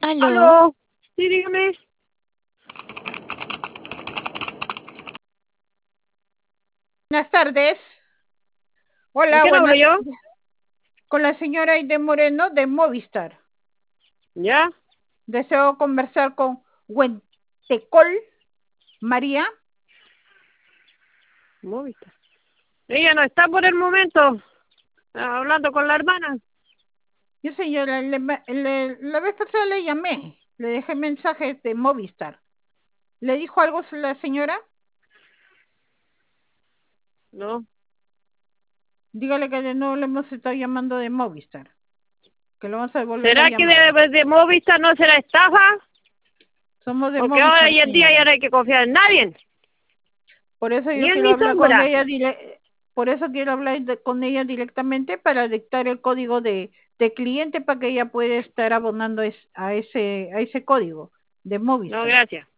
Aló, Aló, sí, dígame. buenas tardes. ¿Con Hola, quién hablo buenas yo? tardes. Con la señora Aide Moreno de Movistar. ¿Ya? Deseo conversar con Huentecol María. Movistar. Ella no está por el momento. Está hablando con la hermana. Yo señora, la vez pasada le llamé, le dejé mensajes de Movistar. ¿Le dijo algo la señora? No. Dígale que de nuevo le hemos estado llamando de Movistar, que le vamos a devolver la ¿Será que llamada. de Movistar no será estafa? Somos de Porque ahora Movistar, hoy en día ya señora. no hay que confiar en nadie. Por eso Ni yo en quiero mi hablar con sombra. ella, por eso quiero hablar con ella directamente para dictar el código de cliente para que ella pueda estar abonando a ese código de No, Movistar. gracias.